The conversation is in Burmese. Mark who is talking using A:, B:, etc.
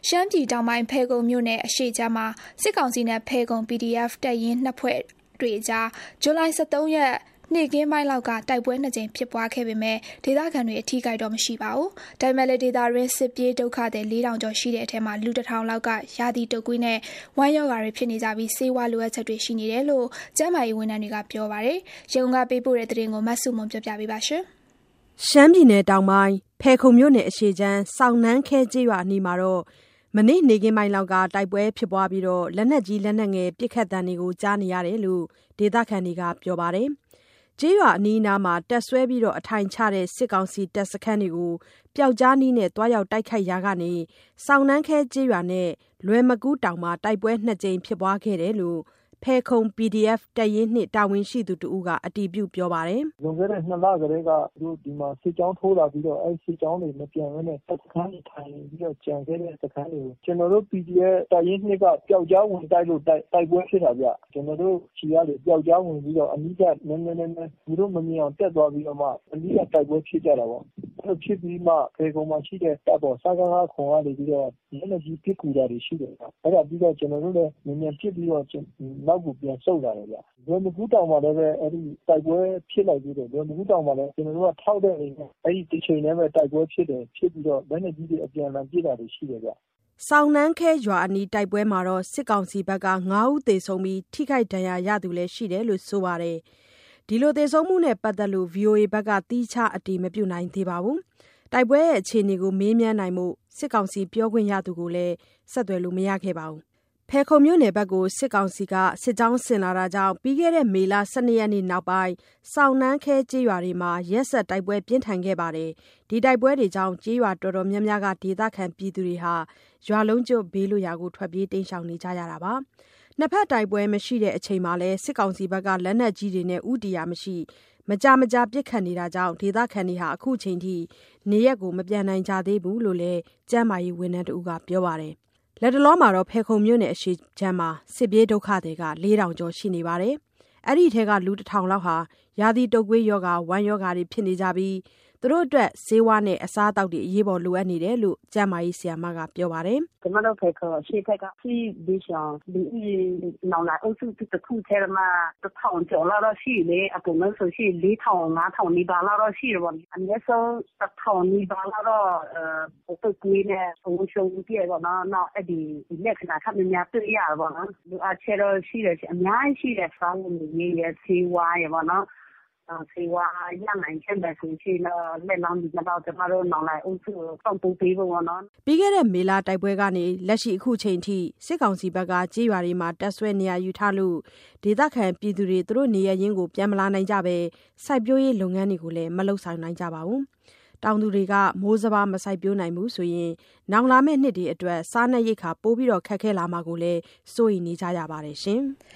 A: ရှမ်းပြည်တောင်ပိုင်းဖယ်ခုံမြို့နယ်အရှေ့ခြမ်းမှာစစ်ကောင်စီနဲ့ဖယ်ခုံ PDF တပ်ရင်းနှစ်ဖွဲ့တွေကြားဇူလိုင်23 ရက်နေ့ကင်းပိုင်းလောက်ကတိုက်ပွဲ2ကြိမ်ဖြစ်ပွားခဲ့ပေမဲ့ဒေသခံတွေအထိကိတော့မရှိပါဘူး။ဒါပေမဲ့လည်းဒေသရင်းစစ်ပြေးဒုက္ခသည်4,000 ကျော်ရှိတဲ့အထက်မှာလူ1000လောက်ကရာသီတုပ်ကွေးနဲ့ဝမ်းရောဂါတွေဖြစ်နေကြပြီးဆေးဝါးလိုအပ်ချက်တွေရှိနေတယ်လို့ကျန်းမာရေးဝန်ထမ်းတွေကပြောပါတယ်။ရန်ကုန်ကပေးပို့တဲ့သတင်းကိုမဆုမွန်ပြောပြပေးပါရှင်
B: ။ရှမ်းပြည်နယ်တောင်ပိုင်းဖယ်ခုံမြို့နယ်အရှေ့ခြမ်းစောင်းနှန်းခဲကျေးရွာအနီးမှာမနေ့နေကင်းပိုင်းလောက်ကတိုက်ပွဲဖြစ်ပွားပြီးလက်နက်ကြီးလက်နက်ငယ်ပစ်ခတ်သံတွေကိုကြားနေရတယ်လို့ဒေသခံတွေကပြောပါတယ်။ကျေးရွာအနီးအနားမှာတက်ဆွဲပြီးအထိုင်ချတဲ့စစ်ကောင်စီတပ်စခန်းတွေကိုပျောက်ကြားနီးနဲ့တွားရောက်တိုက်ခိုက်ရာကနေစောင်းနှန်းခဲကျေးရွာနဲ့လွယ်မကူးတောင်မှာတိုက်ပွဲ2ကြိမ်ဖြစ်ပွားခဲ့တယ်လို့ဖယ်ခုံ PDF တပ်ရင်း2တာဝန်ရှိသူတဦးကအတည်ပြုပြောပါတယ်
C: ။လွန်ခဲ့တဲ့2လကတည်းကသူဒီမှာစစ်ကြောင်းထိုးလာပြီးတော့အဲဒီစစ်ကြောင်းတွေမပြန်ဘဲနဲ့စခန်းတွေထိုင်ပြီးတော့ကြံခဲ့တဲ့စခန်းတွေကိုကျွန်တော်တို့ PDF တပ်ရင်း2ကပျောက်ကြားဝင်တိုက်လို့တိုက်ပွဲဖြစ်တာဗျ။ကျွန်တော်တို့ခြေရလေပျောက်ကြားဝင်ပြီးတော့အနိကနည်းသူတို့မမြင်အောင်တက်သွားပြီးတော့မှအနိကတိုက်ပွဲဖြစ်ကြတာပေါ့။အဲ့လိုဖြစ်ပြီးမှဖေကုံမှာရှိတဲ့တပ်ပေါ်စကားခွန်ကနေပြီးတော့လက်နက်ကြီးပစ်ကူတာတွေရှိတယ်ဗျ။အဲ့ဒါပြီးတော့ကျွန်တော်တို့လည်းမြန်ဖြစ်ပြီးတော့နောက်ကိုပြန်ဆုတ်လာတယ်ဗျ။လွယ်မကူးတောင်မှာလည်းပဲအဲ့ဒီတိုက်ပွဲဖြစ်လိုက်ပြီးတော့လွယ်မကူးတောင်မှာလည်းကျွန်တော်တို့ကထောက်တဲ့အိမ်နဲ့အဲ့ဒီတစ်ချိန်တည်းပဲတိုက်ပွဲဖြစ်ပြီးတော့လက်နက်ကြီးတွေအပြန်အလှန်ပစ်တာတွေရှိတယ်ဗျ
B: ။စောင်းနှန်းခဲရွာအနီးတိုက်ပွဲမှာစစ်ကောင်စီဘက်က9ဦးသေဆုံးပြီးထိခိုက်ဒဏ်ရာရသူလည်းရှိတယ်လို့ဆိုပါတယ်။ဒီလိုသေဆုံးမှုနဲ့ပတ်သက်လို့ VOA ဘက်ကတီးခြားအတည်မပြုနိုင်သေးပါဘူး။တိုက်ပွဲရဲ့အခြေအနေကိုမေးမြန်းနိုင်မှုစစ်ကောင်စီပြောခွင့်ရသူကိုလည်းဆက်သွယ်လို့မရခဲ့ပါဘူး။ဖယ်ခုံမြို့နယ်ဘက်ကိုစစ်ကောင်စီကစစ်ကြောင်းဆင်လာတာကြောင့်ပြီးခဲ့တဲ့မေလ12ရက်နေ့နောက်ပိုင်းစောင်းနှန်းခဲကျေးရွာတွေမှာရက်ဆက်တိုက်ပွဲပြင်းထန်ခဲ့ပါတယ်။ဒီတိုက်ပွဲတွေကြောင့်ကျေးရွာတော်တော်များများကဒေသခံပြည်သူတွေဟာရွာလုံးကျွတ်ဘေးလွတ်ရာကိုထွက်ပြေးတိမ်းရှောင်နေကြရတာပါ။နှစ်ဖက်တိုက်ပွဲမရှိတဲ့အချိန်မှာလည်းစစ်ကောင်စီဘက်ကလက်နက်ကြီးတွေနဲ့ဥတီယာမရှိမကြာပစ်ခတ်နေတာကြောင့်ဒေသခံတွေဟာအခုချိန်ထိနေရက်ကိုမပြန်နိုင်ကြသေးဘူးလို့လည်းကျန်းမာရေးဝန်ထမ်းတဦးကပြောပါတယ်။လက်တလောမှာဖယ်ခုံမြို့နယ်အရှေ့ခြမ်းမှာစစ်ပြေးဒုက္ခသည်က4,000 ကျော်ရှိနေပါတယ်။အဲ့ဒီထဲကလူ1000လောက်ဟာရာသီတုပ်ကွေးရောဂါဝမ်းရောဂါတွေဖြစ်နေကြပြီးသူတို့အတွက်ဆေးဝါးနဲ့အစားအသောက်တွေအရေးပေါ်လိုအပ်နေတယ်လို့ကျန်းမာရေးဆရာမကပြောပါတယ်
D: ။ကျွန်တော်တို့ဖယ်ခုံအရှေ့ဘက်ကပြည်ဘေးရှောင်ဒီနောင်လာအုပ်စုတစ်ခုထဲမှာ1000ကျော်လောက်ရှိလေအကုန်လုံးဆိုရှိ4000 5000နီးပါးလောက်ရှိတယ်ပေါ့အနည်းဆုံး1000နီးပါးလောက်တုပ်ကွေးနဲ့ဝမ်းရှုံးပြည့်ပေါ့နော်နောက်အဲ့ဒီလက္ခဏာထပ်များတွေ့ရပါတော့လူအချက်တော့ရှိတယ်အများကြီးရှိတယ်စားဝင်ရေးရဆေးဝါးရပါတော့ဆေးဝါးရနိုင်ချက်ပဲဆိုရှင်လက်လောင်းဒီတော့ကျွန်တော်တို့နောင်လိုက်အုပ်စုစောင့်ပိုးပေးဖို့ပေါ့နော်
B: ပြီးခဲ့တဲ့မေလတိုက်ပွဲကနေလက်ရှိအခုချိန်ထိစစ်ကောင်စီဘက်ကကြေးရွာတွေမှာတက်ဆွဲနေရယူထားလို့ဒေသခံပြည်သူတွေသူတို့နေရရင်းကိုပြန်မလာနိုင်ကြပဲစိုက်ပျိုးရေးလုပ်ငန်းတွေကိုလည်းမလုပ်ဆောင်နိုင်ကြပါဘူးတောင်သူတွေကမိုးစပါးမစိုက်ပျိုးနိုင်ဘူးဆိုရင်နောင်လာမယ့်နှစ်တွေအတွက်စားနပ်ရိက္ခာပိုးပြီးခက်ခဲလာမှာကိုလည်းစိုးရိမ်နေကြရပါတယ်ရှင်။